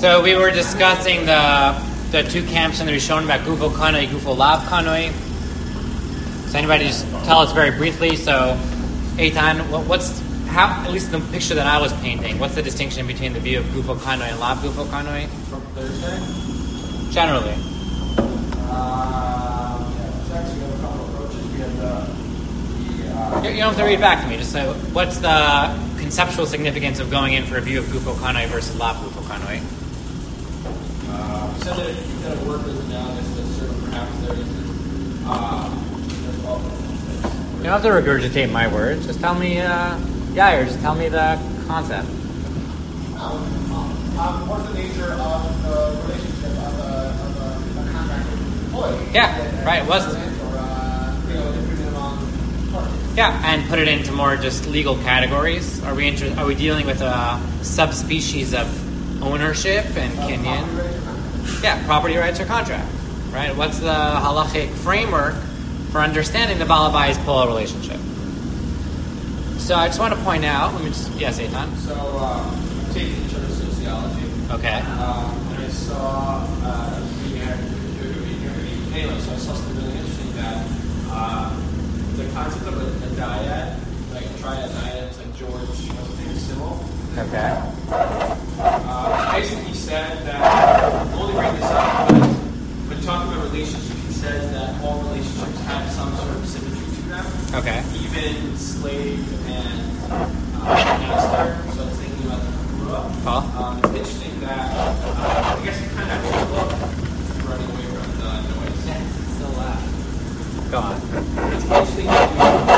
So we were discussing the two camps in the Rishonim about Gufo Kanoi, Gufo Lav Kanoi. So anybody just tell us very briefly. So Eitan, at least the picture that I was painting, what's the distinction between the view of Gufo Kanoi and Lav Gufo Kanoi? From Thursday? Generally. It's actually got a couple of approaches. We have You don't have to read it back to me. Just say, what's the conceptual significance of going in for a view of Gufo Kanoi versus Lav Gufo Kanoi? We said that if you kind of work with analysis, that certain perhaps there's You don't have to regurgitate my words. Just tell me, just tell me the concept. What's the nature of the relationship of a contractor employee? Yeah, right. Yeah, and put it into more just legal categories. Are we dealing with a subspecies of ownership and kinyan? Yeah, property rights or contract, right? What's the halachic framework for understanding the Balabai's Poel relationship? So I just want to point out, yes, Eitan? So, I'm taking each other's sociology. Okay. And I saw, anyway, so I saw something really interesting that the concept of a dyad, like a triad dyad, it's like George, what's his name, Simmel. Okay. Basically, he said that, I'm only bringing this up, but when talking about relationships, he says that all relationships have some sort of symmetry to them. Okay. Even slave and master. So I was thinking about the Kura. It's interesting that, I guess it kind of running away from the noise. Yeah, it's still loud. Go on. It's interesting that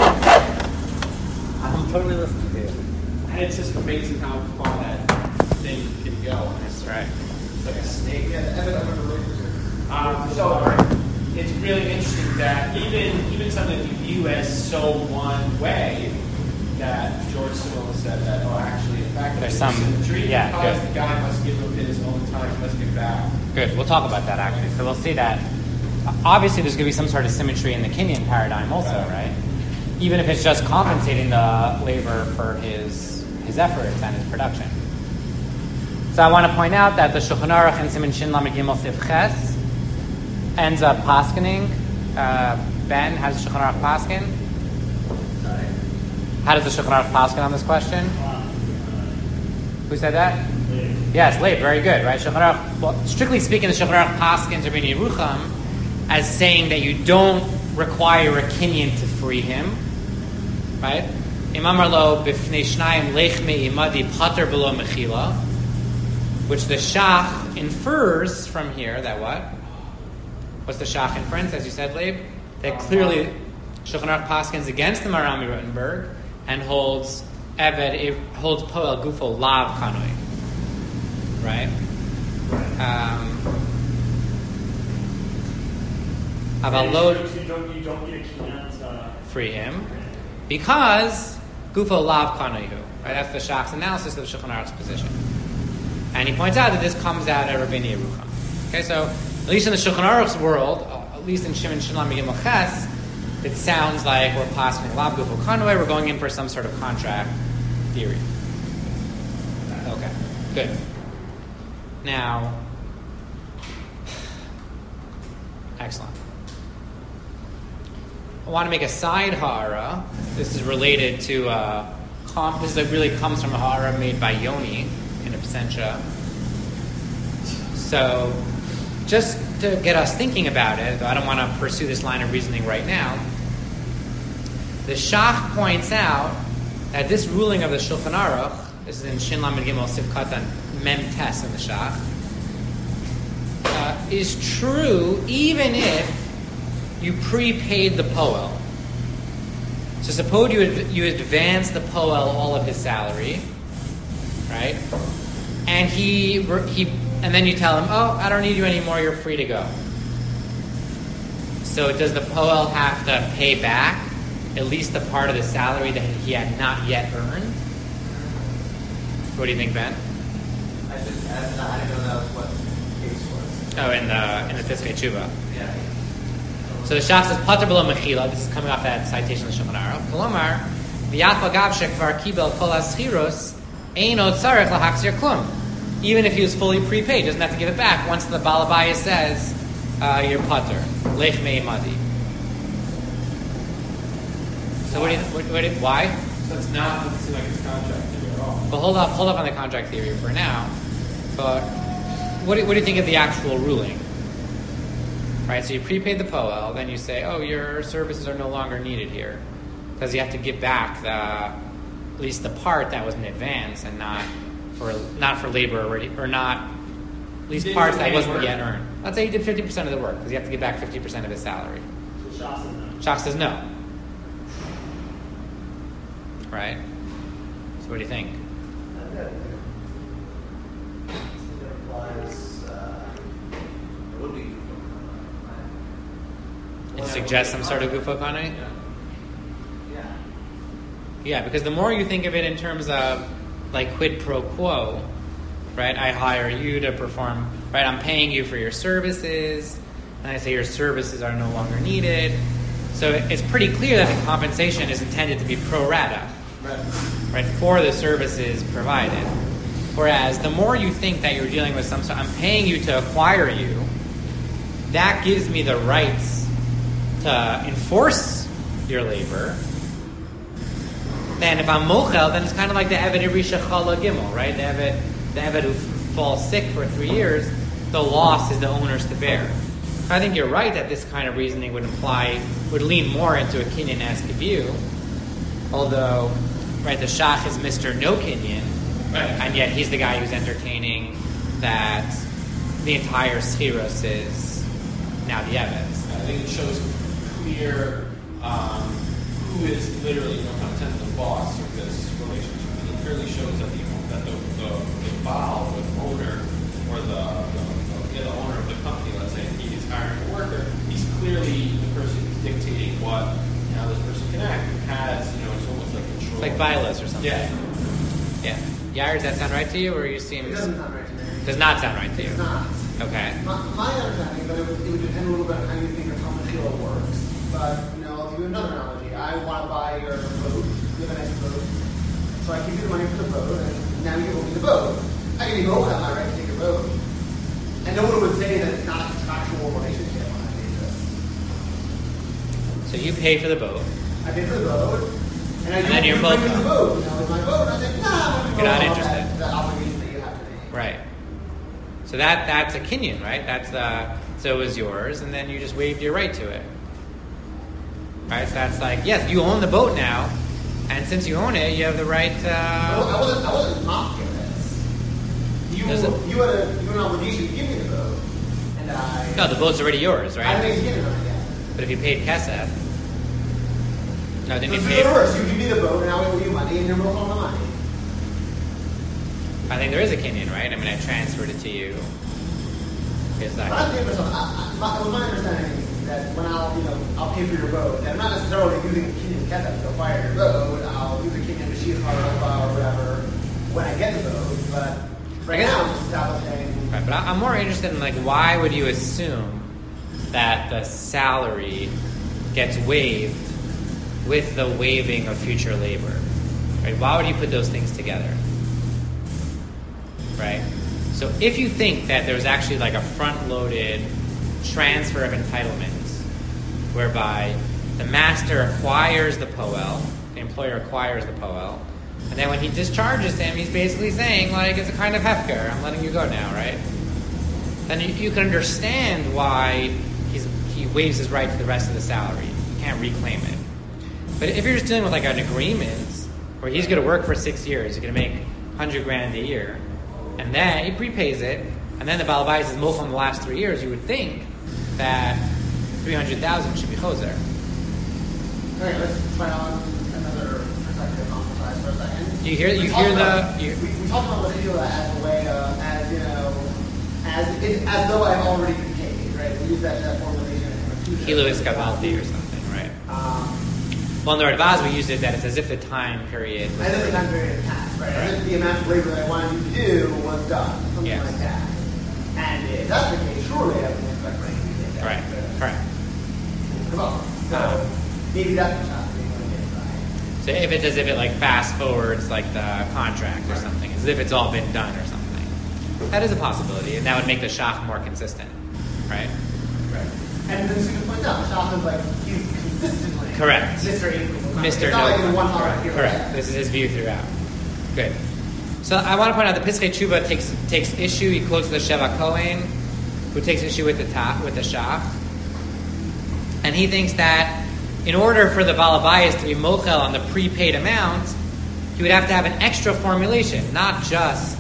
I'm totally listening to you. and it's just amazing how far that thing can go. That's right. It's like a snake. Yeah, the evidence of a relationship. So it's really interesting that even something that you view as so one way, that George Simmel said that, actually, in fact, There's some symmetry, yeah, because good. the guy must give him his own time, he must give back. Good. We'll talk about that actually. So we'll see that. Obviously, there's going to be some sort of symmetry in the Kinyan paradigm, also, right? Even if it's just compensating the labor for his efforts and his production. So I want to point out that the Shulchan Aruch in Siman Shin Lamed Gimel Sif Ches ends up paskening. Ben, how does the Shulchan Aruch pasken? How does the Shulchan Aruch pasken on this question? Who said that? Leib. Yes, Leib. Very good, right? Shulchan Aruch, well, strictly speaking, the Shulchan Aruch paskens Rabbi Yerucham as saying that you don't require a Kinyan to free him, right? Imam Arlo b'fnei shnayim lech me'imadi pater below mechila, which the Shach infers from here that what? What's the Shach inference, as you said, Leib? That clearly Shulchan Aruch paskens against the Marami Rottenberg and holds Poel Gufo Lav Kanoi, right? You don't need a Kinyan to free him because Gufo Lav Kanoihu, right? That's the Shach's analysis of the Shulchan Aruch's position. And he points out that this comes out of Rabbeinu Yerucham. Okay, so at least in the Shulchan Aruch's world, at least in Shimon Shalom Gimel Ches, it sounds like we're passing Lav Gufo Kanoi, we're going in for some sort of contract theory. Okay, good. Now, excellent. I want to make a side ha'ara. This is related to this really comes from a ha'ara made by Yoni in Absentia. So, just to get us thinking about it, though I don't want to pursue this line of reasoning right now, the Shach points out that this ruling of the Shulchan Aruch, this is in Shin Lamed Gimel Sif Katan Mem Tes in the Shach, is true even if you prepaid the Poel. So suppose you advance the Poel all of his salary, right? And and then you tell him, I don't need you anymore, you're free to go. So does the Poel have to pay back at least the part of the salary that he had not yet earned? What do you think, Ben? I didn't know that was what the case was. Oh, in the Piskei Tshuva. Yeah. So the Shach says, Pater below mechila. This is coming off that citation of the Shulchan Aruch. Kolomar, v'yach l'gav shekvar kibel kol ha'schiros, eino tzarech lahachzir klum. even if he was fully prepaid, doesn't have to give it back once the balabaya says you're putter. Lech mei madi. So why? So it's not doesn't seem like it's contract theory at all. But hold up on the contract theory for now. But what do you think of the actual ruling? Right, so you prepaid the poel, then you say, oh, your services are no longer needed here. Because you have to give back at least the part that was in advance and not for labor already, or not, at least parts that wasn't yet earned. Let's say he did 50% of the work, because you have to give back 50% of his salary. So Shas says no. Shach says no. Right? So what do you think? It implies it would be. It suggests some sort of gufokane? Yeah. Yeah, because the more you think of it in terms of like quid pro quo, right? I hire you to perform, right? I'm paying you for your services, and I say your services are no longer needed. So it's pretty clear that the compensation is intended to be pro rata, right? For the services provided. Whereas the more you think that you're dealing with some sort, I'm paying you to acquire you, that gives me the rights to enforce your labor. Then if I'm mochel, then it's kind of like the Eved Erisha Chala Gimel, right? The Eved who falls sick for 3 years, the loss is the owner's to bear. I think you're right that this kind of reasoning would lean more into a Kinyan-esque view, although, right, the Shach is Mr. No Kinyan, Right. and yet he's the guy who's entertaining that the entire Schiros is now the Eved's. I think it shows clear who is literally, no pun intended, the boss of this relationship. And it clearly shows that the Baal, the owner, or the owner of the company, let's say, he is hiring a worker, he's clearly the person who's dictating how this person can act. He has, it's almost like control. It's like Vilas or something. Yeah. Yeah. Yair, does that sound right to you, or you seem... It doesn't sound right to me. Does not sound right to you. It's not. Okay. My understanding, but it would depend a little bit on how you think of how Mechila works. But, I'll give you another analogy. I want to buy your boat. You have a nice boat. So I give you the money for the boat, and now you owe me the boat. I can even owe that my right to take your boat. And no one would say that it's not a contractual relationship on that basis. So you pay for the boat. I pay for the boat, and then your boat bring me the comes. boat. Now with my boat, I think, I'm You're not going to interested. the obligation that you have to me. Right. So that's a Kinyan, right? So it was yours, and then you just waived your right to it. Right? So that's like, yes, you own the boat now, and since you own it, you have the right to... I wasn't mocking this. You had an obligation to give me the boat, and I... No, the boat's already yours, I right? didn't get it on it yet. But if you paid Kesef... No, didn't you So pay... it's the reverse. You give me the boat, and now I owe you money, and you're both on the money. I think there is a Kinyan, right? I mean, I transferred it to you. It's But like... I'm thinking to myself, it was my understanding that when I'll pay for your boat, and I'm not necessarily using the Kenyan Kesef to acquire your boat. I'll use the Kenyan Mashiach or whatever when I get the boat. But right now, I'm just establishing. Right, but I'm more interested in, like, why would you assume that the salary gets waived with the waiving of future labor? Right? Why would you put those things together? Right? So if you think that there's actually like a front-loaded transfer of entitlements, whereby the master acquires the poel, the employer acquires the poel, and then when he discharges him, he's basically saying, like, it's a kind of hefker, I'm letting you go now, right? Then you can understand why he waives his right to the rest of the salary. You can't reclaim it. But if you're just dealing with like an agreement where he's going to work for 6 years, he's going to make $100,000 a year, and then he prepays it, and then the Baal Bayis is mochel in the last 3 years, you would think that 300,000 should be choser. Okay, let's try on another perspective on the size for a second. You hear We talked about Mechila as a way of, as though I've already been paid, right? We use that formulation in Kilo is kavalti or something, right? Well, in the Radvaz, we use it that it's as if the time period was... As if the time period had passed, right? As if the amount of labor that I wanted you to do was done, something Yes. like that. And if that's the case, surely I would expect Frank to take that. Right, correct. Come on. So maybe that's the shot that you want to get right. So if it's as if it like fast forwards like the contract or something, as if it's all been done or something. That is a possibility, and that would make the shach more consistent, right? Right. And then Sukkot points out, Shach is like, he's consistently Correct. Mr. Equal. Mr. It's not No. like in one holiday Correct. here or Correct. there. This is his view throughout. Good. So I want to point out that Pischei Tshuva takes issue. He quotes the Sheva Kohen, who takes issue with the shach, and he thinks that in order for the Balabayas to be mochel on the prepaid amount, he would have to have an extra formulation, not just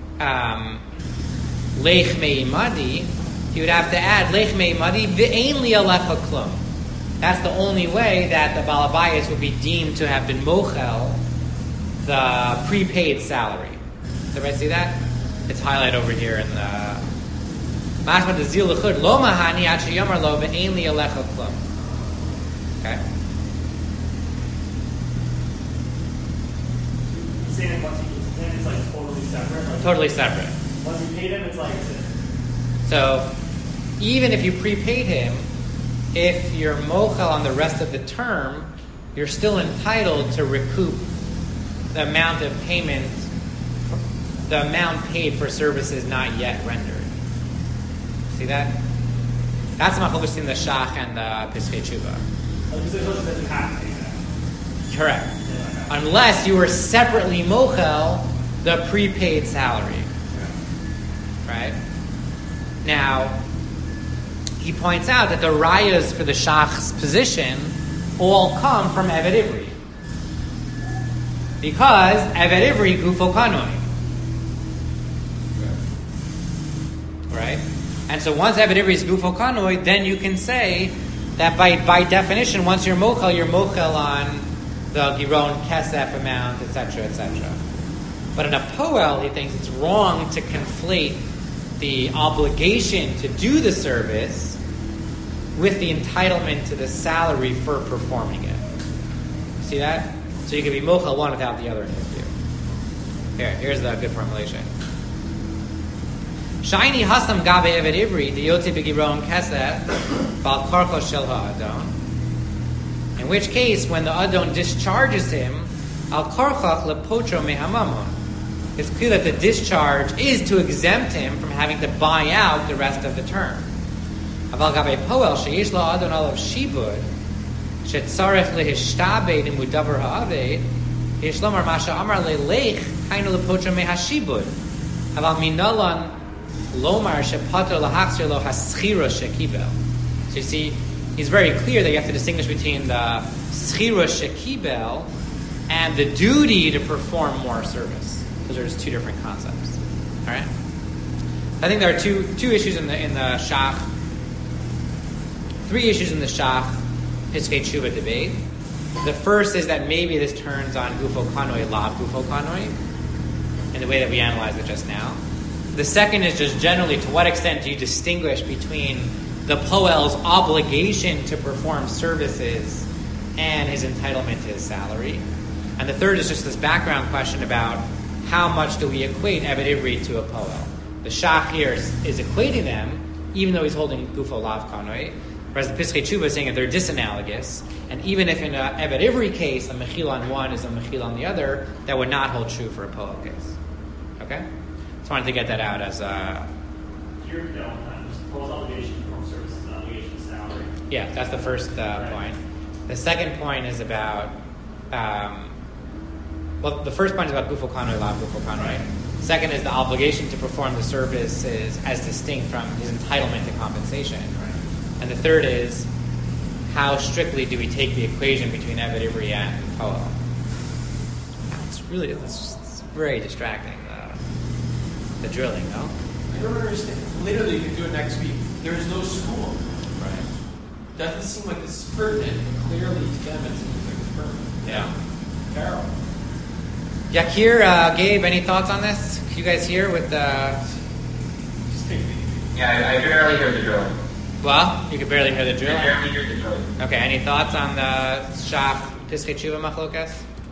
lech me'imadi. He would have to add lech me'imadi v'ein li alecha klum. That's the only way that the Balabayas would be deemed to have been mochel the prepaid salary. Does everybody see that? It's highlighted over here in the Mashma de Zil L'chud Lo Mahani Ad Sheyomar Lo Ve'ein Li Alecha Klum. Okay. He's saying once he gets in, it's like totally separate. Like, Totally separate. once you paid him, it's like. So even if you prepaid him, if you're mochel on the rest of the term, you're still entitled to recoup the amount of payment, the amount paid for services not yet rendered. See that? That's machlokes between the shach and the Pischei Tshuva. Like, there's no that you have to pay that. Correct. Unless you were separately mochel the prepaid salary. Right? Now, he points out that the rayas for the shach's position all come from Eved Ivri. Because Eved Ivri gufo kanoi. Right? And so once Eved Ivri is gufo kanoi, then you can say that by definition, once you're mochel on the giron kesef amount, etc., etc. But in a poel, he thinks it's wrong to conflate the obligation to do the service with the entitlement to the salary for performing it. See that? So you can be mochel one without the other in his view. Here's the good formulation. Shaini hasam gabe eved ivri diyotze begiron kesef bal karcho shel ha'adon. In which case, when the adon discharges him, al karchach lepotro mehamamon. It's clear that the discharge is to exempt him from having to buy out the rest of the term. Aval gabe poel sheyesh lo adon alav shibud shetzarech lehishtabed imudavar ha'aved yesh lomar masha amar lelech kainu lepotro mehashibud aval minalan lomar shepater lahachzir lo haschira shekibel. So you see, he's very clear that you have to distinguish between the schira shekibel and the duty to perform more service. Those are just two different concepts. All right. I think there are two issues in the shach, three issues in the shach Pischei Tshuva debate. The first is that maybe this turns on gufo kanoi, lav gufo kanoi, in the way that we analyzed it just now. The second is just generally, to what extent do you distinguish between the poel's obligation to perform services and his entitlement to his salary? And the third is just this background question about how much do we equate Eved Ivri to a poel? The shach here is equating them, even though he's holding gufo lav kanoi, whereas the Pischei Tshuva is saying that they're disanalogous, and even if in an Eved Ivri case, a mechil on one is a mechil on the other, that would not hold true for a poel case. Okay? Just wanted to get that out as a... Here, poel's obligation to perform services and obligation to salary. Yeah, that's the first point. The second point is about... the first point is about gufo kanoi, lav gufo kanoi. Second is the obligation to perform the services as distinct from his entitlement to compensation. And the third is, how strictly do we take the equation between Eved Ivri and poel? It's very distracting, the drilling, no? I don't understand. Literally, you can do it next week. There is no school. Right. Doesn't seem like this is pertinent, but clearly to them it seems like it's pertinent. Yeah. Carol. Yakir, Gabe, any thoughts on this? You guys here with the... Just take it. Yeah, I barely hear the drilling. Well, you could barely hear the I drilling. barely hear the drilling. Okay, any thoughts on the Shach Pischei Tshuva machlokas?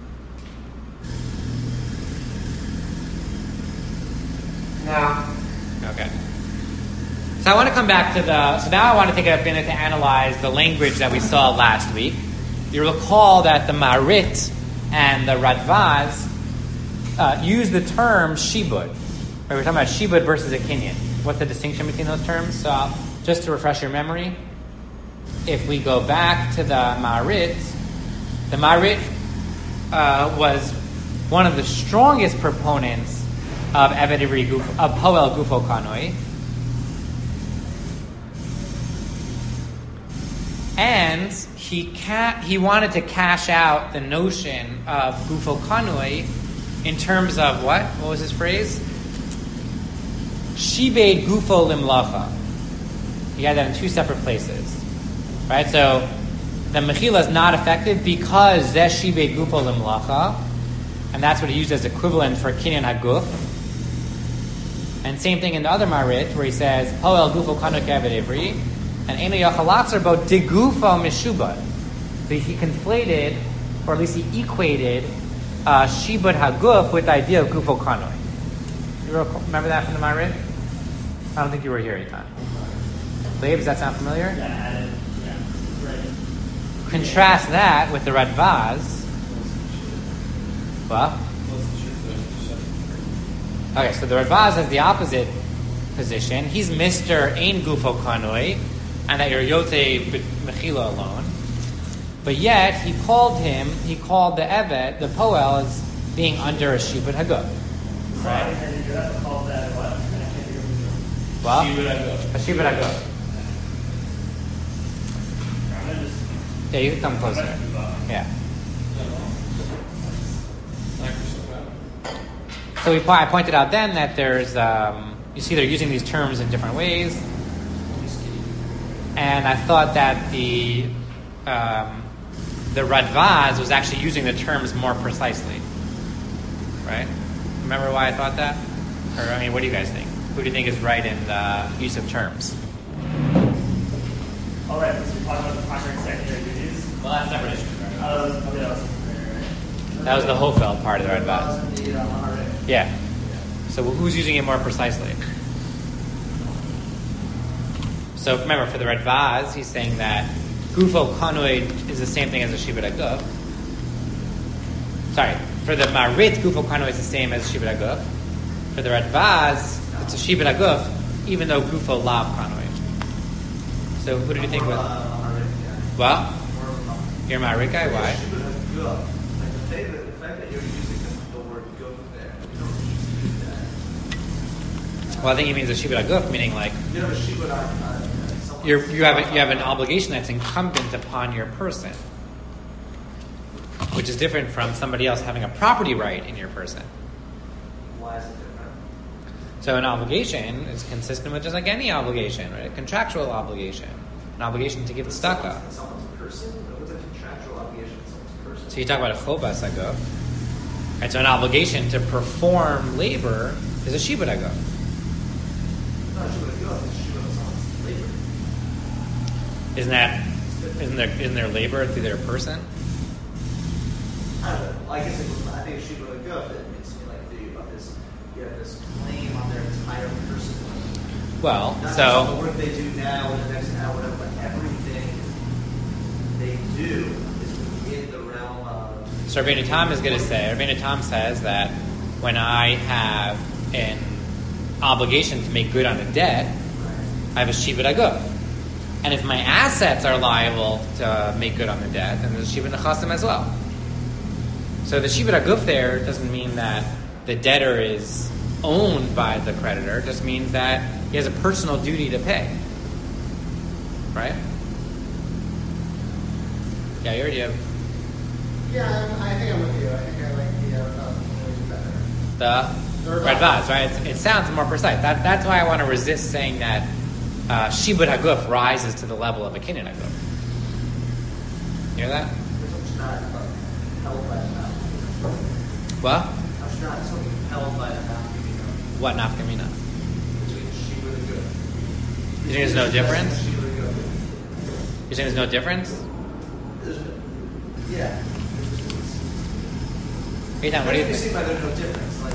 No. Okay. So I want to come back to so now I want to take a minute to analyze the language that we saw last week. You recall that the Marit and the Radvaz use the term shibud. Right, we're talking about shibud versus a kinyan. What's the distinction between those terms? So, just to refresh your memory, if we go back to the Ma'arit was one of the strongest proponents of Eved Ivri of Poel Gufo Kanoi, and he wanted to cash out the notion of Gufo Kanoi in terms of what? What was his phrase? Shibed Gufo Limlacha. He had that in two separate places. Right? So the Mechila is not effective because Zeh Shibed Gufo Limlacha, and that's what he used as equivalent for Kinyan HaGuf. And same thing in the other Marit where he says Poel Gufo Kanoi Eved Ivri and Eino Yachal Latzer Bo Digufo Mishubad. So he conflated, or at least he equated Shibud HaGuf with the idea of Gufo Kanoi. You remember that from the Marit? I don't think you were here, Eitan. Leib, does that sound familiar? Yeah, right. Contrast that with the Radvaz. Well, okay, so the Radvaz has the opposite position. He's Mr. Ein Gufo Kanoi, and that you're Yote Mechila alone. But yet, he called the Evet, the Poel, as being under a Shibud HaGuf. Right? And you have to call that what? Well, Shibud HaGuf. a Shibud HaGuf. I'm gonna just. Yeah, you can come closer. Yeah. So I pointed out then that there's, you see they're using these terms in different ways. And I thought that the Radvaz was actually using the terms more precisely. Right? Remember why I thought that? Or, I mean, what do you guys think? Who do you think is right in the use of terms? All right, let's talk about the primary and secondary duties. Well, that's separate issue, That was the Hofeld part of the Radvaz. Yeah. So who's using it more precisely? So remember, for the Radvaz, he's saying that Gufo Kanoi is the same thing as a Shibud HaGuf. Sorry, for the Marit, Gufo Kanoi is the same as Shibud HaGuf. For the Radvaz, it's a Shibud HaGuf, even though Gufo Lav Kanoi. So who did you think was? Well, you're a Marit guy. Why? The fact that you're using the word "guf" there, you don't need to do that. Well, I think he means a Shibud HaGuf, meaning like You have a shibud you have an obligation that's incumbent upon your person, which is different from somebody else having a property right in your person. Why is it different? So an obligation is consistent with just like any obligation, right? A contractual obligation, an obligation to give tzedakah. Someone's person? What's a contractual obligation in someone's person? So you talk about a chobas haguf, right? So an obligation to perform labor is a shibud haguf. Not a shibud haguf, it's a shibud of someone's labor. Isn't there labor through their person? I don't know. I guess I think a shibud haguf, it means like you have this claim on their entire person. Well, Not just so the work they do now and the next hour, whatever, but everything they do is within the realm of. So Rabbeinu Tam is going to say, Rabbeinu Tam says that when I have an obligation to make good on a debt, I have a shibud haguf. And if my assets are liable to make good on the debt, then there's shibud nechasim as well. So the shibud haguf there doesn't mean that the debtor is owned by the creditor. It just means that he has a personal duty to pay. Right? Yeah, you already have Yeah, I think I'm with you. I think I like the the Radvaz. Radvaz, right? It sounds more precise. That's why I want to resist saying that shibud haguf rises to the level of a kinyan haguf. You hear that? It's not held by the mouth. What? It's not something held by the mouth. What nafkamina? Between shibud and good. You think there's no difference? Shibud and good. You think there's no difference? Yeah. Eitan, what do you You think? see why there's no difference. Like,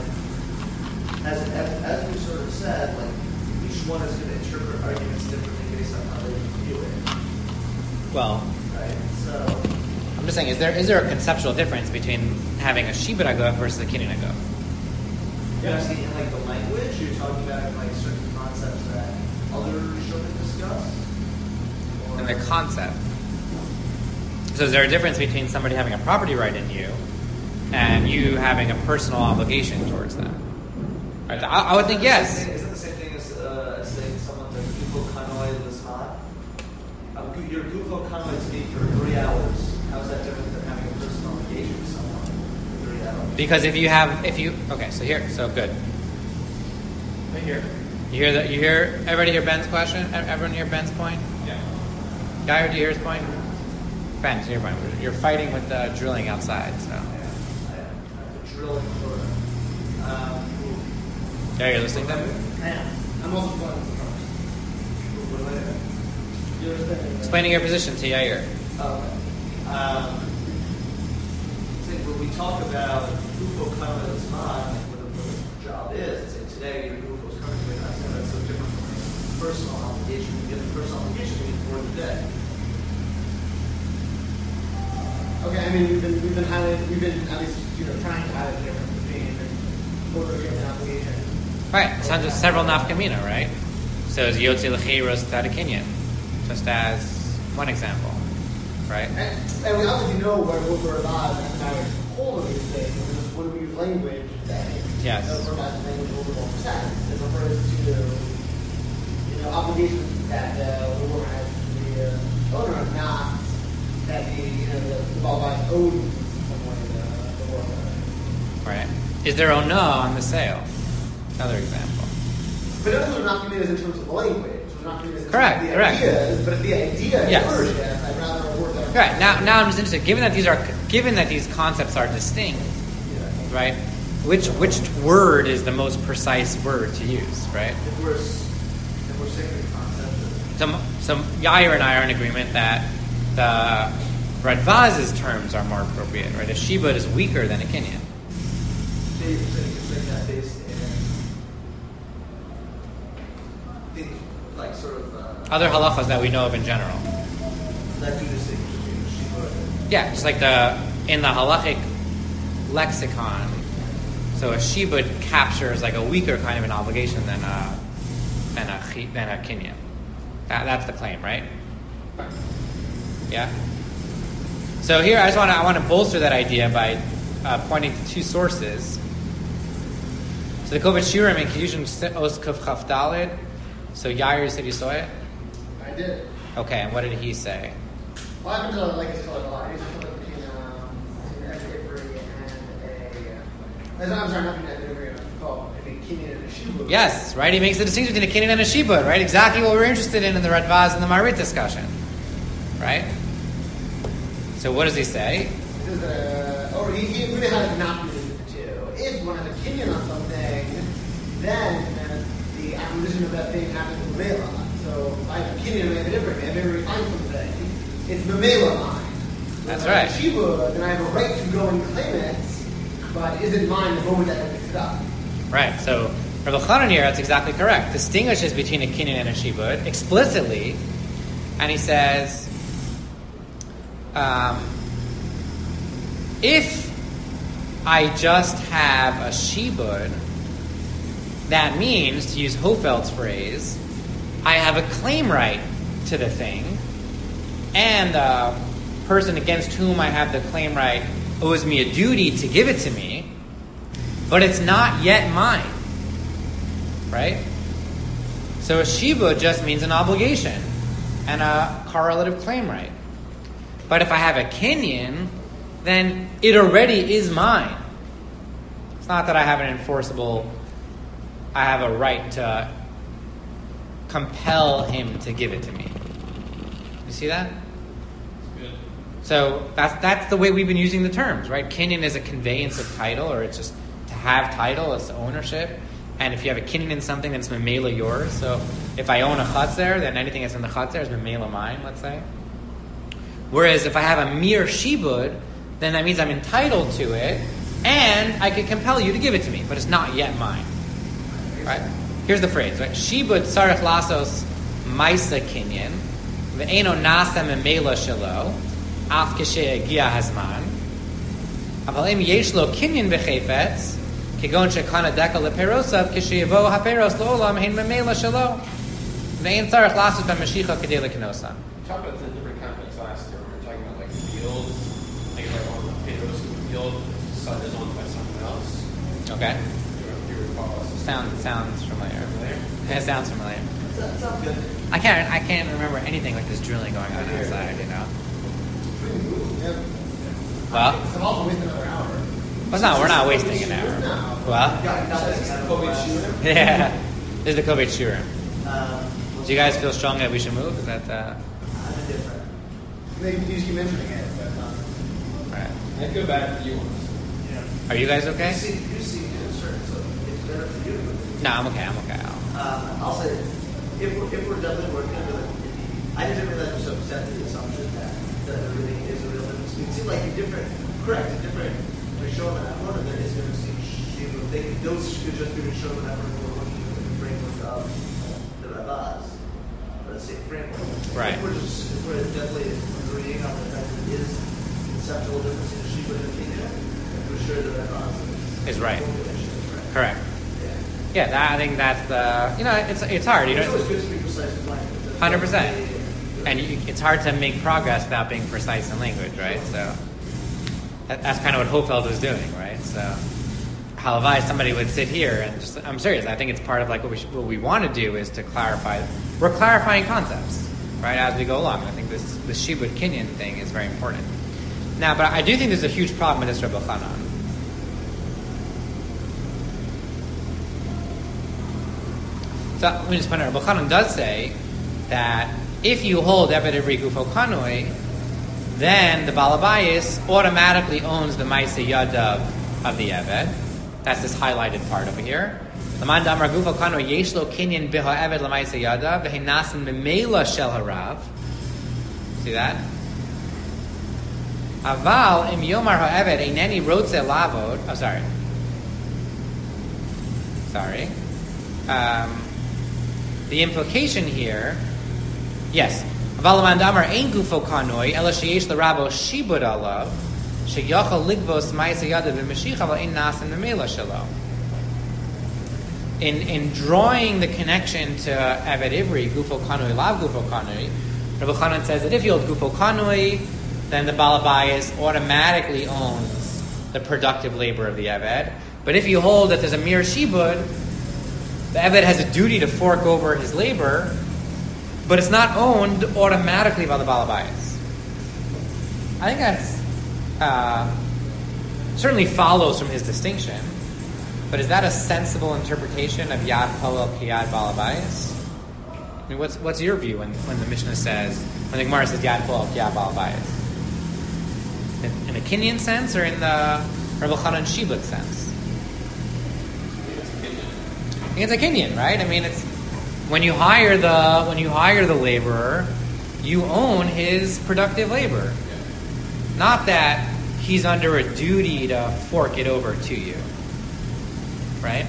as we sort of said, like each one is going to interpret arguments differently based on how they view it, Well, right? So, I'm just saying, is there a conceptual difference between having a shibud haguf versus a kinyan haguf? you're asking in like the language, you're the concept. So is there a difference between somebody having a property right in you and you having a personal obligation towards them? Right? I would think yes. Isn't it the same thing as saying someone's a gufo kanoi l'zman? Your gufo kanoi to me for 3 hours. How is that different than having a personal obligation with someone for 3 hours? Because so good. Right here. You hear everybody hear Ben's question? Everyone hear Ben's point? Yeah. Guy, do you hear his point? Ben, to your point. You're fighting with the drilling outside, so. I have to drill in for Yeah, you're listening to them? I am. I'm also playing with the cars. You're saying Explaining your position to Yair. When we talk about gufo kanoi l'zman, what the job is, it's like today your gufo is coming to me, and I say that's so different from personal obligation. You get the personal obligation for the day. Okay, I mean we've been at least trying to highlight the difference between ownership and obligation. Right, it sounds just several nafkamina, right? So it's Yotze L'cheiros Tadakinyan, just as one example, right? And we obviously know where we're allowed and how to hold of these things. When we use language, Yes. we're allowed to language a little bit more precise. It refers to obligations that the woman has to the owner, not that the Balbais owns in some way the worker. Right. Is there ona on the sale? Another example. But those are not committed in terms of the language. We're not committed in Correct, terms of the correct. ideas, but if the idea Yes. is ownership, I'd rather award that. Right. Now I'm just interested. Given that these concepts are distinct, right? Which word is the most precise word to use, right? If we're saying the concept So Yair and I are in agreement that the Radvaz's terms are more appropriate, right? A shibud is weaker than a kinyan. So you can say that based in things like sort of Other halachas that we know of in general. that do distinguish between shiva and Yeah, just like in the halachic lexicon. So a shibud captures like a weaker kind of an obligation than a kinyan. That's the claim, right? Yeah. So here, I want to bolster that idea by pointing to two sources. So the Kovetz Shiurim in Kedushin Os Kuf Chaf Daled. So Yair said you saw it. I did. Okay, and what did he say? Well, I haven't done like it's called a lot. I used to put between an Ivry and I'm sorry, not between an Ivry and a kinyan and a shibud. Yes, right. He makes the distinction between a kinyan and a shibud, right? Exactly what we're interested in the Radvaz and the Marit discussion, right? So what does he say? He says he really had a not between the two. If one has a kinyan on something, then the acquisition of that thing happens with Mela. So if I have a kinyan and I have a different, I've never find something. It's Mamela mine. That's If I right. have a shibud, then I have a right to go and claim it, but is it mine the moment that I pick it up? Right. So Rabbi Chanan here, that's exactly correct. Distinguishes between a kinyan and a shibud explicitly, and he says, if I just have a shibud, that means, to use Hofeld's phrase, I have a claim right to the thing, and the person against whom I have the claim right owes me a duty to give it to me, but it's not yet mine. Right? So a shibud just means an obligation and a correlative claim right. But if I have a kinyan, then it already is mine. It's not that I have I have a right to compel him to give it to me. You see that? Good. So that's the way we've been using the terms, right? Kinyan is a conveyance of title, or it's just to have title, it's ownership. And if you have a kinyan in something, then it's memela yours. So if I own a chatzer, then anything that's in the chatzer is memela mine, let's say. Whereas if I have a mere shibud, then that means I'm entitled to it, and I can compel you to give it to me, but it's not yet mine. Right? Here's the phrase, right? Shibud sarich lasos maisa kinyan, ve'eno nasa memela shelo, af kishe egia hazman, aval im yesh lo kinyan b'chefetz, kegon shekana deka leperosav, kishe yevo haperos lo'olam hein memela shelo, ve'en sarich lasos b'mashicha kedei lekenosa. talked about this in a different context last year. We were talking about like fields, like if I own a Pedros in the field, the son is owned by someone else. Okay. You recall us. Sounds familiar. Familiar? It sounds familiar. That sounds good. I can't remember anything like this drilling going on outside, you know. Yeah. Well, I've also wasted another hour. we're not wasting an hour. No. Well, yeah. This is the Kovet Shurim. Do you guys feel strong that we should move? Is that I'm indifferent. They just keep mentioning it, but right? I feel bad for you. Are you guys okay? You seem concerned, so it's better for you. No, I'm okay. I'll say, if we're definitely working under I didn't realize you so upset with the assumption that there really is a real difference. It seemed like a different Rishon and Amon, and there is going to see Shiva. Those could just be Rishon and Amon who are working within the framework of the Rabbis. Let's say framework. Right. If we're definitely agreeing on the fact that it is conceptual difference in Shiva and Kenya, we're sure the Rabbis Is right. Right. Correct. Yeah, I think that's the. It's hard. It's always good to be precise with language. 100%. And it's hard to make progress without being precise in language, right? So that's kind of what Hofeld was doing, right? So Halavai, somebody would sit here and just. I'm serious. I think it's part of like what we want to do is to clarify. We're clarifying concepts, right, as we go along. I think the Shibud Kinyan thing is very important. Now, but I do think there's a huge problem with this Rebbe Chanan. So let me just point out, Rebbe Chanan does say that if you hold Eved Ivri Gufo Kanoi, then the Balabayas automatically owns the Maaseh Yadav of the Eved. That's this highlighted part over here. Laman Damar Gufo Kanoi Yesh Lo Kinyan Biha Eved LaMaaseh Yadav Vehe Nasin Memela Shel Harav. See that? Aval Im Yomar HaEved Eineni Rotze Lavod. Oh, sorry. The implication here, yes. Avalaman damar ein gufo kanoi ela sheyesh l'rabo shibud alav sheyachal ligvos ma'aseh yadav v'meshicha v'al ein nasan memela shelo. In drawing the connection to Eved Ivri, gufo kanoi lav gufo kanoi, Rebbe Chanan says that if you hold gufo kanoi, then the Balabayas automatically owns the productive labor of the Eved. But if you hold that there's a mere shibud, the Eved has a duty to fork over his labor, but it's not owned automatically by the Balabayas. I think that's certainly follows from his distinction, but is that a sensible interpretation of Yad Poel Kiyad Balabayas? I mean, what's your view when the Mishnah says, when the Gemara says Yad Poel Kiyad Balabayas? In a Kinyan sense or in the Rebbe Chanan Shibud sense? It's a Kinyan, right? I mean, it's when you hire the laborer, you own his productive labor. Not that he's under a duty to fork it over to you, right?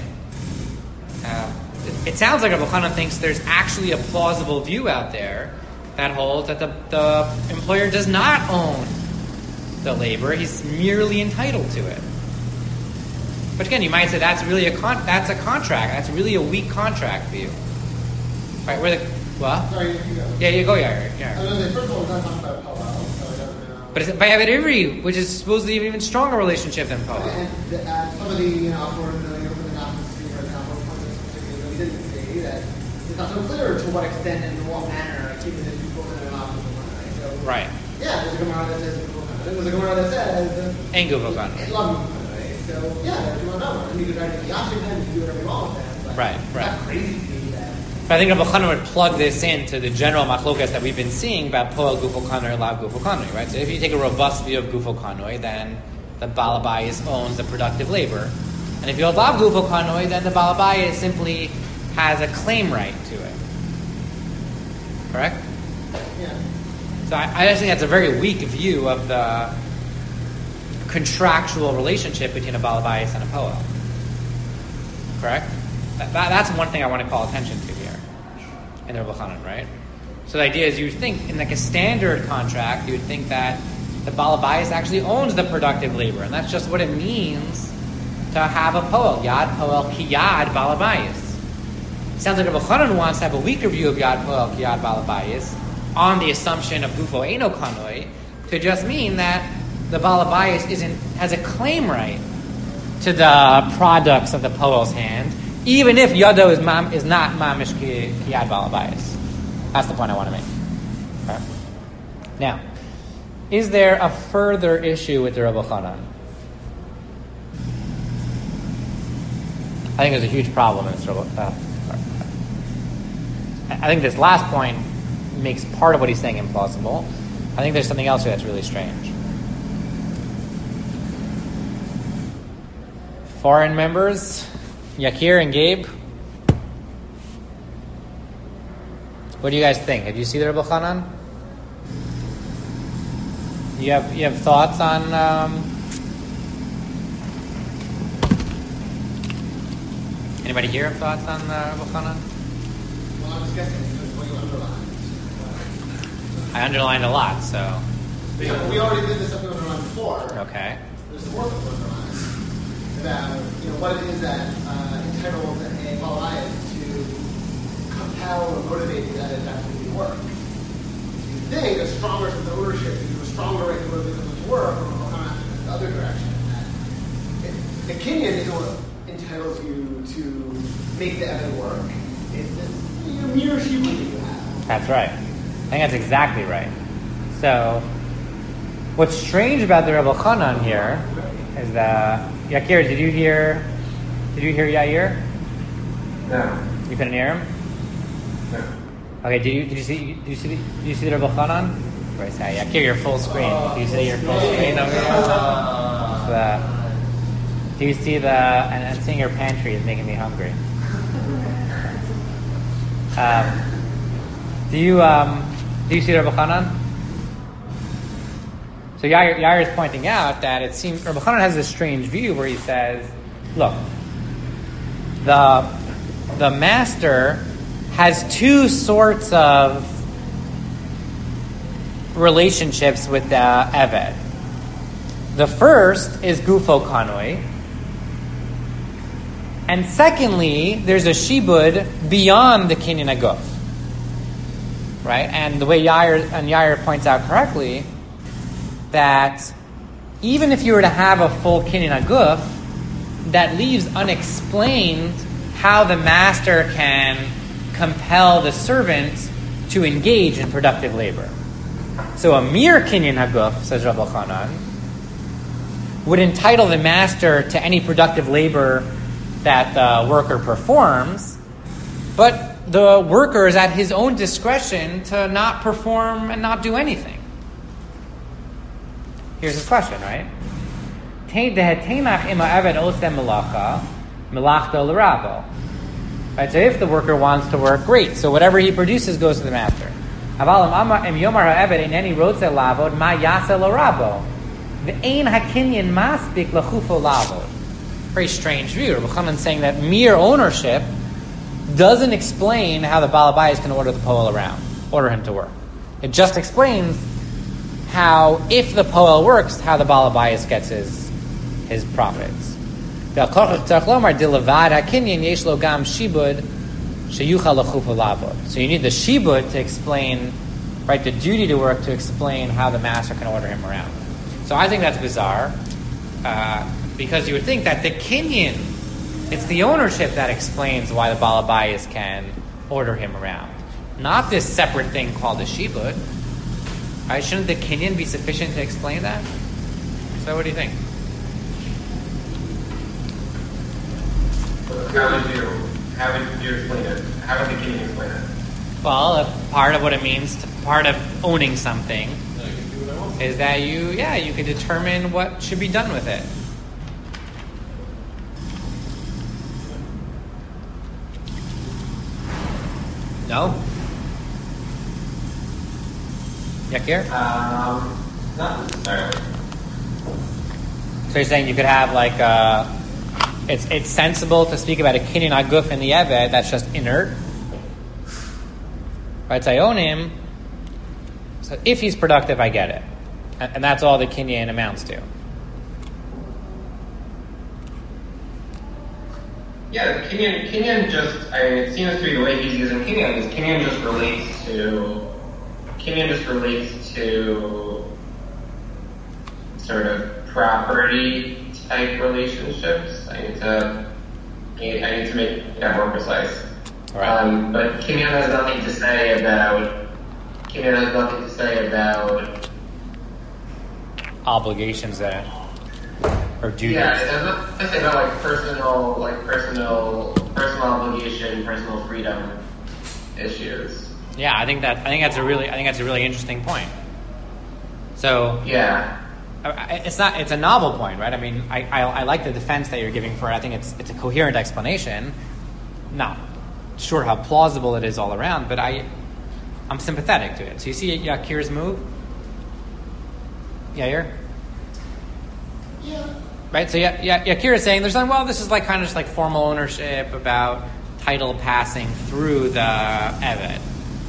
It sounds like Rebbe Chanan thinks there's actually a plausible view out there that holds that the employer does not own the labor; he's merely entitled to it. But again, you might say that's really that's a contract. That's really a weak contract view. Right? Where the what? sorry, you go. Yeah, you go, yeah. I was gonna say, first of all, we're not talking about Powell, so I don't know. But it's by Eved Ivri, which is supposedly an even stronger relationship than Poel. And some of the upward, for the analysis, for example, we didn't say that it's not so clear to what extent and in what manner keeping the people in an opposite one. So, Right. yeah, there's a Gemara that says there's a Gemara that says And Gufo Kanoi. it love you. So yeah, there's one number. And you could try to do the opposite and you can do whatever you want with that. But Right. it's not crazy to me that. But I think Rebbe Chanan would plug this into the general machlokas that we've been seeing about Poel Gufo Kanoi, Lav Gufo Kanoi, right? So if you take a robust view of Gufo Kanoi, then the Balabayas owns the productive labor. And if you hold Lav Gufo Kanoi, then the Balabayas simply has a claim right to it. Correct? Yeah. So I just think that's a very weak view of the contractual relationship between a Balabayas and a Poel. Correct? That's one thing I want to call attention to here in the Rebbe Chanan, right? So the idea is you would think in like a standard contract, you would think that the Balabayas actually owns the productive labor, and that's just what it means to have a Poel. Yad Poel Kiyad Balabayas. Sounds like Rebbe Chanan wants to have a weaker view of Yad Poel Kiyad Balabayas on the assumption of gufo eino kanoi to just mean that the Baal Habayis has a claim right to the products of the poel's hand, even if yado is not mamish kiyad Baal Habayis. That's the point I want to make. Okay. Now, is there a further issue with the Rabbi Chanan? I think there's a huge problem in this. I think this last point makes part of what he's saying implausible. I think there's something else here that's really strange. Foreign members, Yakir and Gabe, what do you guys think? Have you seen the Rabbi Chanan? You have thoughts on? Anybody here have thoughts on Rabbi Chanan? Well, I was guessing because what you underlined. I underlined a lot, so. We already did this stuff we underlined before. Okay. There's the fourth one underlined about what it is that entitles a Balayas to compel or motivate the edit to actually do work. You think a stronger sense of ownership, you do a stronger right to motivate them to work, or will come out in the other direction. The Kenyan is what entitles you to make the edit work. It's this mere shibud that you have. That's right. I think that's exactly right. So, what's strange about the Rebbe Chanan here is that Yakir, did you hear Yair? No. You couldn't hear him? No. Okay. Did you see the Rebbe Chanan? Right. So Yakir, you're full screen. Do you see your full screen over here? Do you see and seeing your pantry is making me hungry. Do you see Rebbe Chanan? So Yair is pointing out that it seems Rebbe Chanan has this strange view where he says, look, the master has two sorts of relationships with the Eved. The first is Gufo Kanoi, and secondly, there's a shibud beyond the Kinyan Aguf. Right? And the way Yair points out correctly, that even if you were to have a full Kinyan Aguf, that leaves unexplained how the master can compel the servant to engage in productive labor. So a mere Kinyan Aguf, says Rabbi Chanan, would entitle the master to any productive labor that the worker performs, but the worker is at his own discretion to not perform and not do anything. Here's his question, right? Right, so if the worker wants to work, great. So whatever he produces goes to the master. Very strange view. Rabbi Chanan saying that mere ownership doesn't explain how the Baal Habayis can order the poel around, order him to work. It just explains how, if the poel works, how the Baal Habayis gets his profits. So you need the shibud to explain, right, the duty to work to explain how the master can order him around. So I think that's bizarre, because you would think that the Kinyan, it's the ownership that explains why the Baal Habayis can order him around, not this separate thing called the shibud. Right? Shouldn't the Kinyan be sufficient to explain that? So what do you think? How would you explain it? How would the Kinyan explain it? Well, part of what it means, part of owning something, is that you can determine what should be done with it. No? Yakir? Not necessarily. So you're saying you could have it's sensible to speak about a Kinyan Aguf in the Eved that's just inert? Right, so I own him, so if he's productive, I get it. And that's all the Kinyan amounts to. Yeah, Kinyan just, it seems to be the way he's using Kinyan is Kinyan just relates to Kinyan just relates to sort of property type relationships. I need to make that more precise. All right. But Kinyan has nothing to say about Obligations that or duties. Yeah, it has nothing to say about personal obligation, personal freedom issues. Yeah, I think that's a really interesting point. So Yeah. it's a novel point, right? I mean, I like the defense that you're giving for it. I think it's a coherent explanation. Not sure how plausible it is all around, but I'm sympathetic to it. So you see Yakir's move? Yair? Yeah. Right? So Yakir is saying there's this is like kind of just like formal ownership about title passing through the Eved.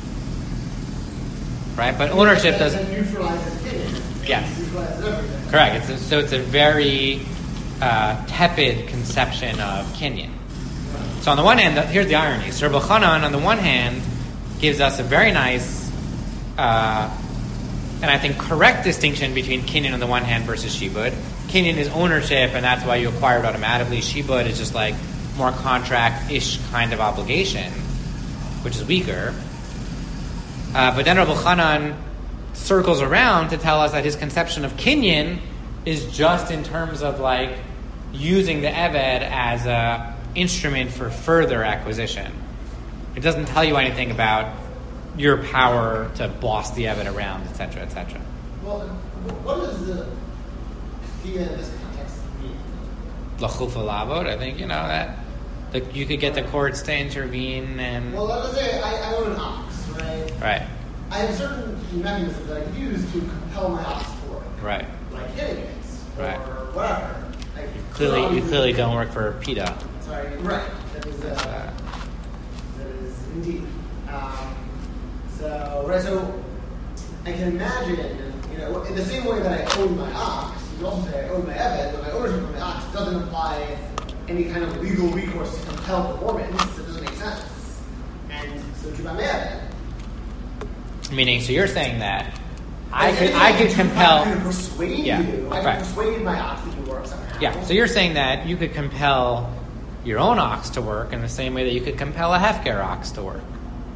Right? But ownership doesn't neutralizes it. Yes. Neutralizes everything. Correct. It's a very tepid conception of Kinyan. So on the one hand, here's the irony. Sir B'chanan, on the one hand, gives us a very nice and I think correct distinction between Kinyan on the one hand versus Shibud. Kinyan is ownership, and that's why you acquire it automatically. Shibud is just like more contract-ish kind of obligation, which is weaker. But then Rabbi Chanan circles around to tell us that his conception of Kinyan is just in terms of like using the Eved as a instrument for further acquisition. It doesn't tell you anything about your power to boss the Eved around, etc., etc. Well, what does the Kinyan in this context mean? L'chufa lavod, I think, that you could get the courts to intervene and... Well, let's say I own an ox, right? Right. I have certain mechanisms that I could use to compel my ox to work. Right. Like hitting it, or Right. whatever. You clearly don't work for PETA. Sorry, right. That is indeed. So I can imagine, in the same way that I own my ox, you can also say I own my Eved, but my ownership of my ox doesn't imply any kind of legal recourse to compel performance. It doesn't make sense. And so too by my Eved. Meaning, so you're saying that I could compel... I can persuade Yeah, you. I right. can persuade my ox to do work somehow. Yeah, so you're saying that you could compel your own ox to work in the same way that you could compel a Hefker ox to work.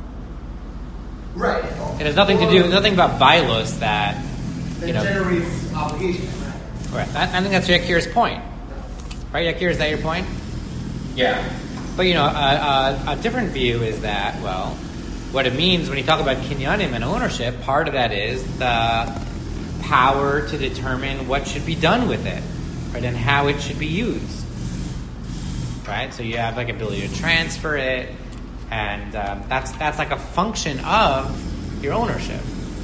Right. It has nothing to do, nothing about Bailus that generates obligation. Right. I think that's Yakir's point. Right, Yakir, is that your point? Yeah. But a different view is that, what it means when you talk about kinyanim and ownership, part of that is the power to determine what should be done with it, right, and how it should be used. Right? So you have like ability to transfer it, and that's like a function of your ownership.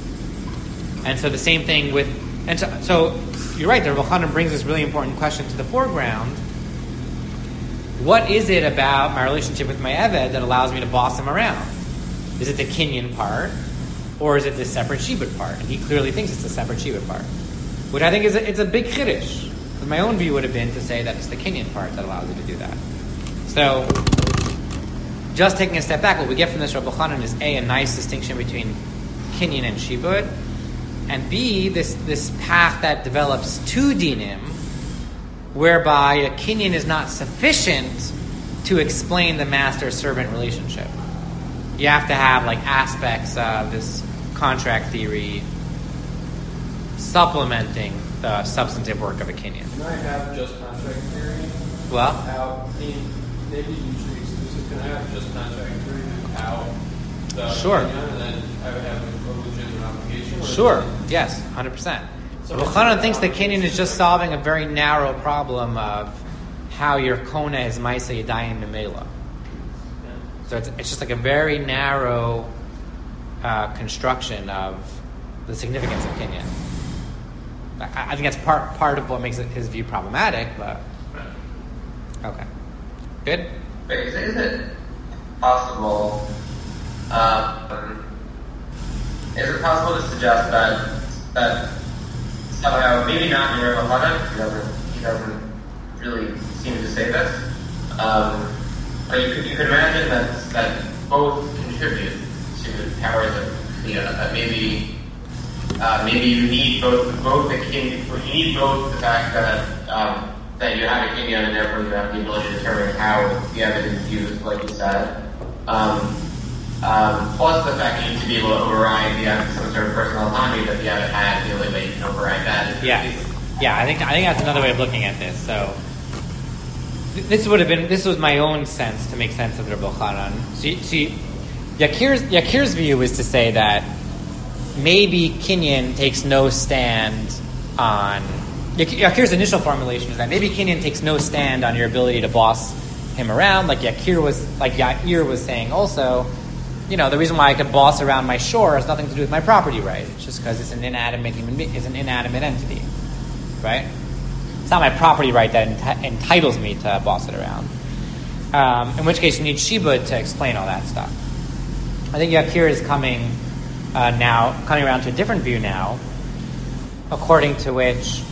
And so the same thing with, and so you're right, the Rebbe Chanan brings this really important question to the foreground. What is it about my relationship with my Eved that allows me to boss him around? Is it the Kinyan part, or is it the separate Shibud part? And he clearly thinks it's the separate Shibud part, which I think it's a big chiddush. But my own view would have been to say that it's the Kinyan part that allows you to do that. So, just taking a step back, what we get from this Rebbe Chanan is A, a nice distinction between Kinyan and Shibud, and B, this path that develops two dinim, whereby a Kinyan is not sufficient to explain the master-servant relationship. You have to have like aspects of this contract theory supplementing the substantive work of a Kinyan. Can I have just contract theory? Well, Maybe mutually exclusive. Can I have just contract theory without the Sure. Kinyan, and then I would have a legitimate obligation? Sure. Yes, 100%. So Rebbe Chanan thinks that Kinyan is just solving a very narrow problem of how your kona is Maisa Yadayim Memela. So it's just like a very narrow construction of the significance of Kinyan. I think that's part of what makes his view problematic, but okay. Good? Wait, is it possible? Is it possible to suggest that somehow, maybe not in Rebbe Chanan, he doesn't really seem to say this, but you could imagine that both contribute to the powers of maybe you need both the fact that you have a kinyan and therefore you have the ability to determine how the evidence is used, like you said. Plus the fact that you need to be able to override some sort of personal autonomy that the other has. The only way you can override that is I think that's another way of looking at this. So this was my own sense to make sense of the Rebbe Chanan. See, Yakir's view is to say that maybe kinyan takes no stand on. Yakir's initial formulation is that maybe kinyan takes no stand on your ability to boss him around, like Yair was saying also. The reason why I can boss around my shore has nothing to do with my property right. It's just because it's an inanimate entity, right? It's not my property right that entitles me to boss it around. In which case, you need Shibud to explain all that stuff. I think Yakir is coming around to a different view now, according to which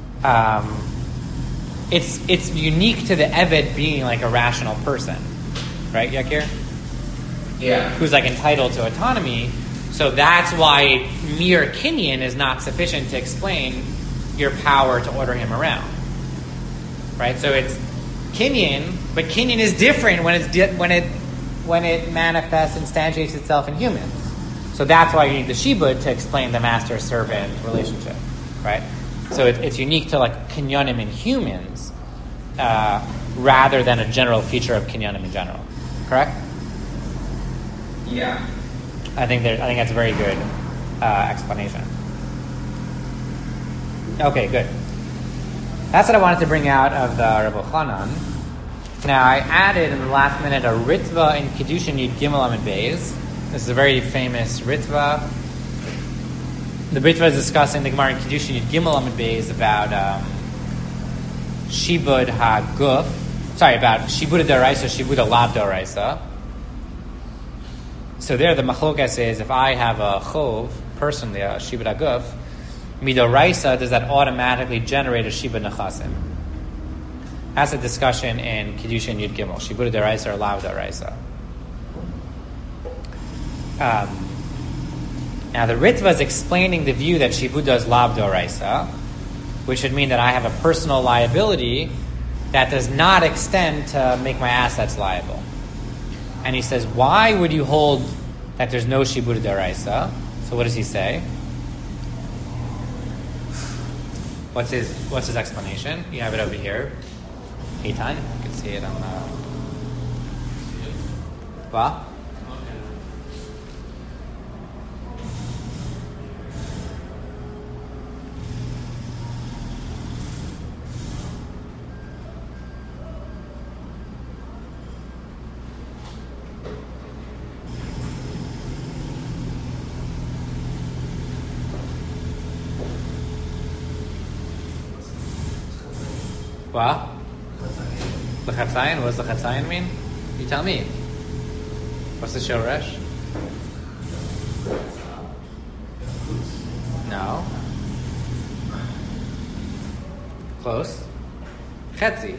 it's unique to the Eved being like a rational person, right, Yakir? Yeah. Who's like entitled to autonomy. So that's why mere kinyan is not sufficient to explain your power to order him around, right? So it's kinyan, but kinyan is different when it manifests, instantiates itself in humans. So that's why you need the shibud to explain the master-servant relationship, right? So it's unique to like kinyanim in humans rather than a general feature of kinyanim in general. Correct? Yeah. I think that's a very good explanation. Okay, good. That's what I wanted to bring out of the Rebbe Chanan. Now, I added in the last minute a Ritva in Kiddushin Yud Gimel Amid Beis. This is a very famous Ritva. The Ritva is discussing the Gemara in Kiddushin Yud Gimel Amid Beis about Shibud HaGuf. About Shibud HaDoraisa, Shibud HaLav Doraisa. So there, the machlokas is if I have a chov, personally, a shibud haguf, midoraisa, does that automatically generate a shibud nechasim? That's a discussion in Kiddushin Yud Gimel, shibud doraisa or lav doraisa. Now the Ritva is explaining the view that shibud does lav doraisa, which would mean that I have a personal liability that does not extend to make my assets liable. And he says, why would you hold that there's no shibud deraisa? So what does he say? What's his explanation? You have it over here. Eitan, you can see it on the... What? What? L'chatzayin? What does l'chatzayin mean? You tell me. What's the shoresh? No. Close. Chetzi.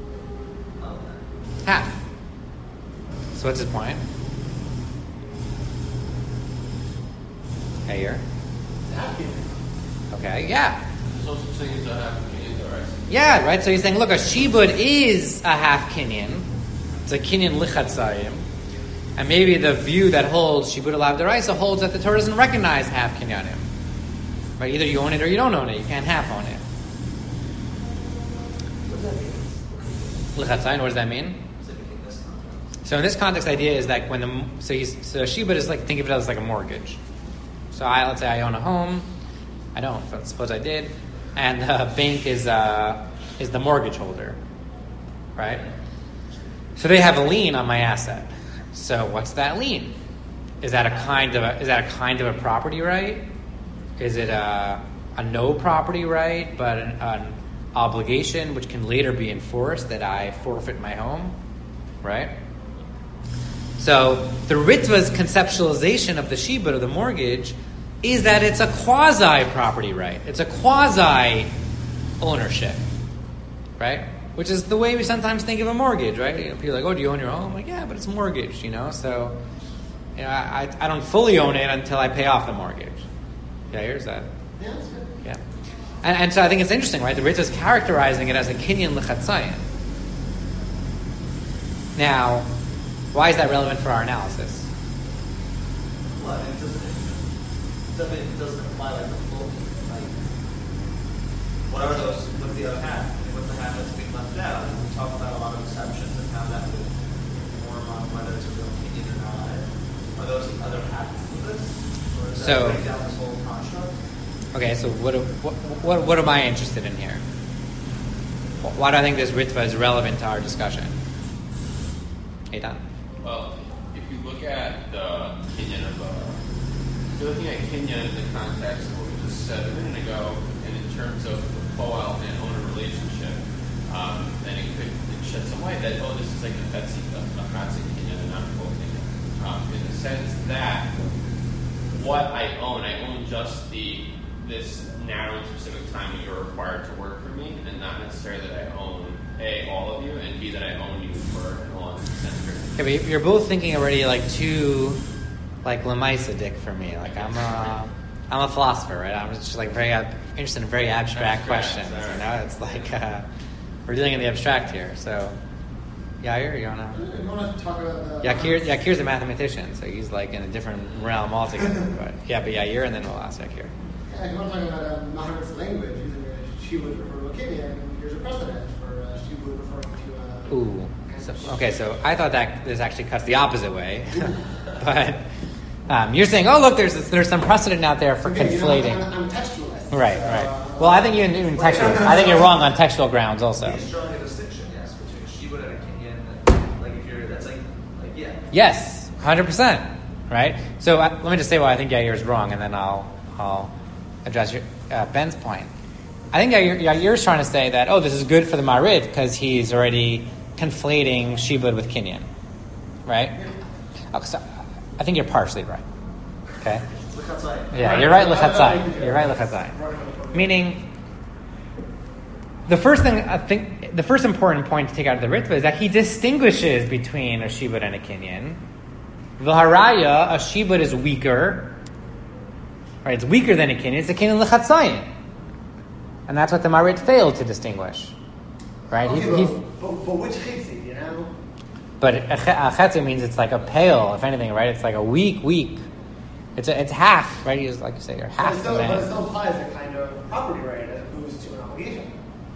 Half. So what's his point? Here. Okay, yeah. There's no such thing as a half kinyan doraisa. Yeah, right. So he's saying, look, a shibud is a half kinyan. It's a kinyan lichatzayim, and maybe the view that holds shibud alav deraisa holds that the Torah doesn't recognize half kinyanim. Right? Either you own it or you don't own it. You can't half own it. What does that mean? Lichatzayim. What does that mean? So in this context, the idea is that when shibud is like, think of it as like a mortgage. So let's say I own a home. I don't, but suppose I did. And the bank is the mortgage holder, right? So they have a lien on my asset. So what's that lien? Is that a kind of a property right? Is it a no property right, but an obligation which can later be enforced that I forfeit my home, right? So the Ritva's conceptualization of the shibud, of the mortgage, is that it's a quasi-property right. It's a quasi-ownership, right? Which is the way we sometimes think of a mortgage, right? People are like, oh, do you own your home? I'm like, yeah, but it's mortgaged, So I don't fully own it until I pay off the mortgage. Yeah, here's that. Yeah, that's good. Yeah. And so I think it's interesting, right? The Ritva is characterizing it as a kinyan l'chatzayin. Now, why is that relevant for our analysis? Well, I mean, it doesn't imply like the full, like, what are those, what's the other half? I mean, what's the half that's being left out? And we talk about a lot of exceptions and how that would inform on whether it's a real opinion or not. Are those the other half of this? Or does that break down this whole construct? Okay, so what am I interested in here? Why do I think this Ritva is relevant to our discussion? Eitan? Well, if you look at the Kinyan of if you're looking at Kinyan in the context of what we just said a minute ago, and in terms of the Poel and owner relationship, then it could shed some light that, this is like a Chatzi Kinyan and not a full Kinyan. In the sense that what I own just this narrow and specific time that you're required to work for me, and not necessarily that I own A, all of you, and B, that I own you for a long period. Okay, but you're both thinking already like too like Lamaisa dick for me. Like I'm a philosopher, right? I'm just like very interested in very abstract questions. Right. You know, it's like we're dealing in the abstract here. So, Yair, you want to talk about the... Yakir's a mathematician, so he's like in a different realm altogether. But Yair, and then we'll ask Yakir. Yeah, if you want to talk about Maharit's language, using she would refer to a Kinyan, here's a precedent for she would referring to a... Ooh. So I thought that this actually cuts the opposite way. But you're saying, look, there's some precedent out there for conflating. I'm a textualist. Right. Well, I think you're even textualist. I think you're wrong on textual grounds also. He's drawing a distinction, yes, between Shibud and a Kinyan. Like if you're, that's like yeah. Yes, 100%. Right. So let me just say why I think Yair is wrong, and then I'll address Ben's point. I think Yair's trying to say that this is good for the Marid because he's already conflating Shibud with Kinyan, right? So I think you're partially right. Okay. Yeah, you're right. L'chatzai. Meaning, the first important point to take out of the Ritva is that he distinguishes between a Shibud and a Kinyan. V'haraya, a Shibud is weaker. Right, it's weaker than a Kinyan. It's a Kinyan l'chatzai. And that's what the Marid failed to distinguish. Right? Okay, but which chitzi, you know? But a chetzi means it's like a pale, if anything, right? It's like a weak. It's half, right? Like you say, you're half the man. But it still applies a kind of property right as opposed to an obligation.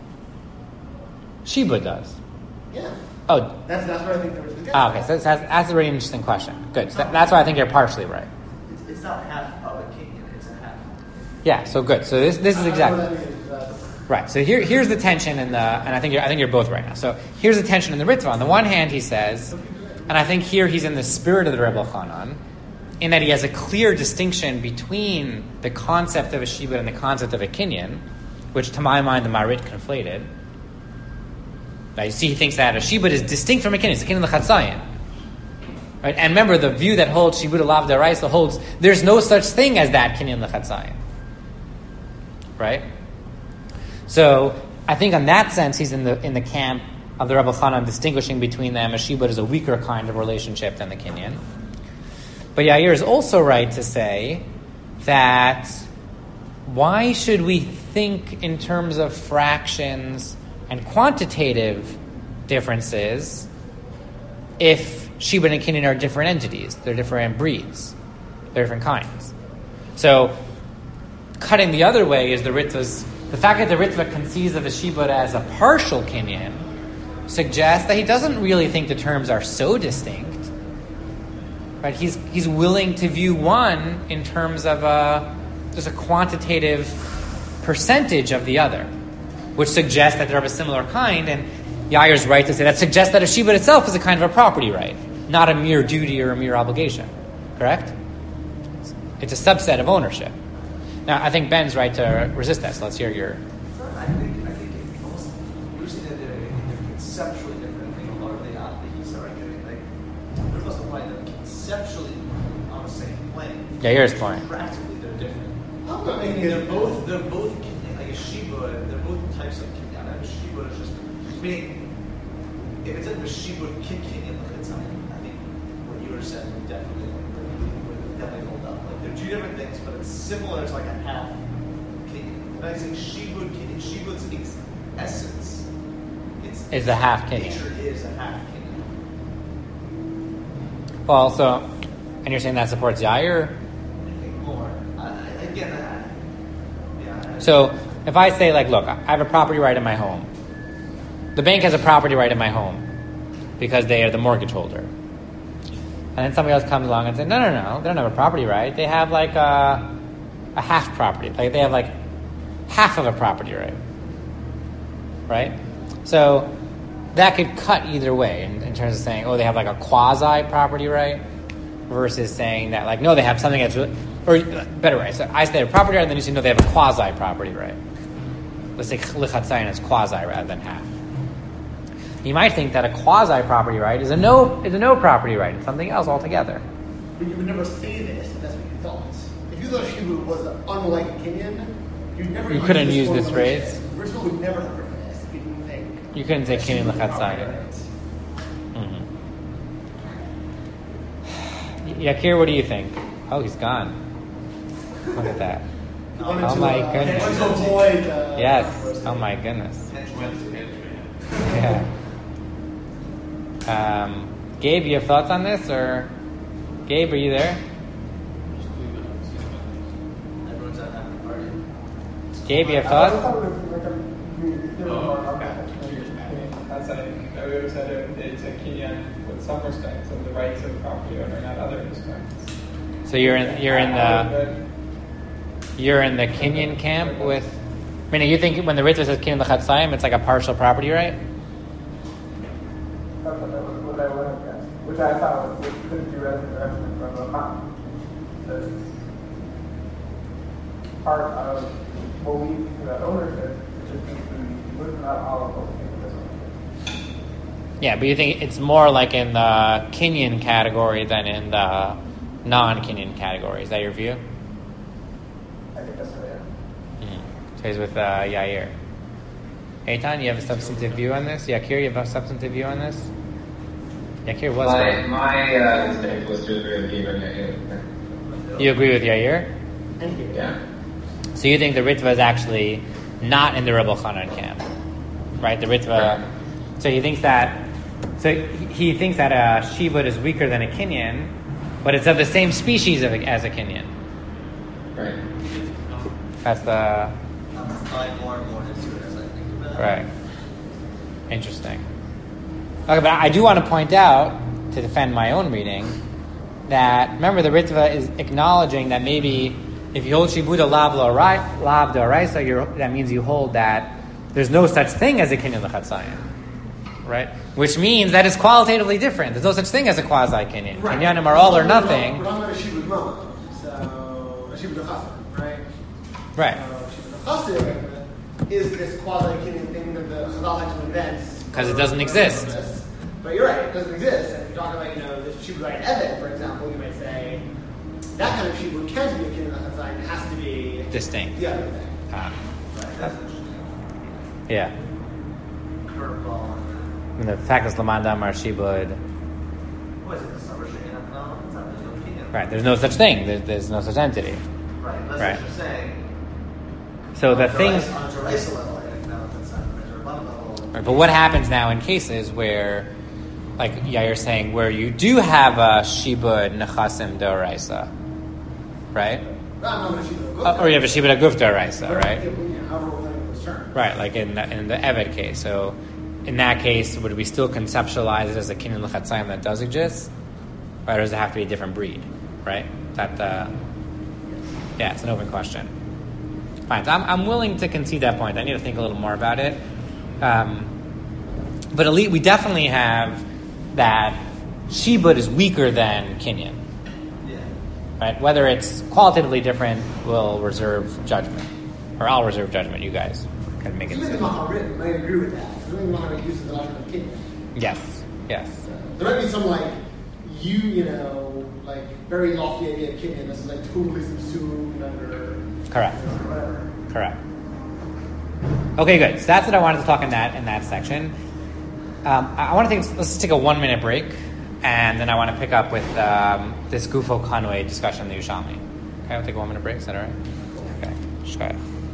Shibud does. Yeah. Oh. That's what I think there was the Okay, so that's a really interesting question. Good. So that's why I think you're partially right. It's not half of a Kinyan, it's a half. Yeah, so good. So this is exactly... Right. So here's the tension and I think you're both right now. So here's the tension in the Ritva. On the one hand, he says, and I think here he's in the spirit of the Rebbe Chanan, in that he has a clear distinction between the concept of a Shibud and the concept of a Kinyan, which to my mind the Marit conflated. Now you see, he thinks that a Shibud is distinct from a Kinyan. It's a Kinyan l'chatzayin. Right? And remember, the view that holds Shibud alav deraisa holds there's no such thing as that Kinyan l'chatzayin. Right? So I think in that sense he's in the camp of the Rebbe Chanan, distinguishing between them. A Shibud is a weaker kind of relationship than the Kinyan. But Yair is also right to say that why should we think in terms of fractions and quantitative differences if Shibud and Kinyan are different entities? They're different breeds. They're different kinds. So cutting the other way is the fact that the Ritva conceives of a Shibud as a partial Kinyan suggests that he doesn't really think the terms are so distinct. Right? He's willing to view one in terms of just a quantitative percentage of the other, which suggests that they're of a similar kind. And Yair's right to say that suggests that a Shibud itself is a kind of a property right, not a mere duty or a mere obligation. Correct? It's a subset of ownership. Now, I think Ben's right to resist that, so let's hear your... I think it almost, you're saying that they're conceptually different. I think a lot of the he's arguing, like, there must apply them conceptually on the same plane. Yeah, here's the point. Practically, they're different. I'm not making They're both like a Shibud, they're both types of Kinyan. A Shibud is just, meaning, if it's a Shibud Kinyan, I think what you were saying would definitely two different things, but it's similar to like a half Kenyan. When I say Shibud Kenyan, Shibud's essence, Is a half Kenyan. nature is a half Kenyan. Well, so, and you're saying that supports Yair? I think more. Again, So, if I say, like, look, I have a property right in my home. The bank has a property right in my home because they are the mortgage holder. And then somebody else comes along and says, no, they don't have a property right. They have, like, a half property. Like, they have, like, half of a property right. Right? So, that could cut either way in terms of saying, oh, they have, like, a quasi-property right versus saying that, like, no, they have something that's really... Or better way. So I say they have a property right, and then you say no, they have a quasi property right. Let's say lichatzayin is quasi rather than half. You might think that a quasi property right is a no property right. It's something else altogether. But you would never say this if that's what you thought. If you thought Shibud was unlike a Kenyan, you'd never. You couldn't use this phrase. Rizal would never have written this if you didn't think. You couldn't say Kenyan lichatzayin. Yakir, what do you think? Oh, he's gone. Look at that. Oh my goodness. To avoid, Yes. Oh my goodness. Yeah. Gabe, you have thoughts on this, or Gabe, are you there? everyone's at that party. Gabe, you have thoughts? That's like we always said it's a Kenyan with some respects of the rights of the property owner, not other respects. So you're in the Kenyan camp with. I mean, you think when the Ritva says Kenyan l'chatzayim, it's like a partial property right? That's what I would have guessed, which I thought was could be read directly from the map. That's part of what we think about ownership, which is including not all of what we think of as ownership. Yeah, but you think it's more like in the Kenyan category than in the non-Kenyan category. Is that your view? I think that's right. So he's with Yair. Eitan, you have a substantive view on this? Yakir, you have a substantive view on this? Yakir was My instinct was to agree with you and Yair. You agree with Yair? Yeah. So you think the Ritva is actually not in the Rebbe Chanan camp, right? The Ritva. So he thinks that. So he thinks that a Shibud is weaker than a Kenyan, but it's of the same species as a Kenyan. Right. That's the. I'm applying more and more into it as I think about it. Right. Interesting. Okay, but I do want to point out, to defend my own reading, that, remember, the Ritva is acknowledging that maybe if you hold Shibuda Lav D'Oraisa, that means you hold that there's no such thing as a Kenyan L'Chatzayin. Right? Which means that it's qualitatively different. There's no such thing as a quasi-Kenyan. Right. Kenyanim are all or nothing. We're talking about a Shibud Mama, so a Shibud Chassid, right? Right. Shibud Chassid is this quasi-Kenyan thing that the Chazal like to invent. Because it doesn't exist. But you're right, it doesn't exist. And if you're talking about, the Shibud like Eved, for example, you might say that kind of Shibud can't be a Kenyan L'Chatzayin. It has to be Distinct. the other thing. Right, that's interesting. Yeah. Curveball. And the fact is Lamanda Mar Shibud. What is it? The summer shit? No, it's not. There's no Kenyan. Right. There's no such thing. There's no such entity. Right. That's Right. what you're saying. So the things. On a Teresa level, I think now that's not a measure level. Right, but what happens now in cases where, like Yair's saying, where you do have a Shibud Nechasim D'Oraisa, right? Or you have a Shibud Aguf D'Oraisa, right? However we're going to term. Right, like in the Eved case. So in that case, would we still conceptualize it as a Kenyan L'Chatzayim that does exist? Or does it have to be a different breed, right? Yeah, it's an open question. Fine, so I'm willing to concede that point. I need to think a little more about it. But elite, we definitely have that Shibud is weaker than Kenyan. Yeah. Right? Whether it's qualitatively different, we'll reserve judgment. Or I'll reserve judgment. You guys can make it. Even the Maharit might agree with that. Even the Maharit uses the logic of Kenyan. Yes. There might be some like very lofty idea of Kenyan that's like totally subsumed under. Correct. Whatever. Correct. Okay, good. So that's what I wanted to talk in that section. I want to let's take a 1 minute break, and then I want to pick up with this Gufo Kanwe discussion in the Yerushalmi. Okay, I'll take a 1 minute break. Is that all right? Okay. Shkaya.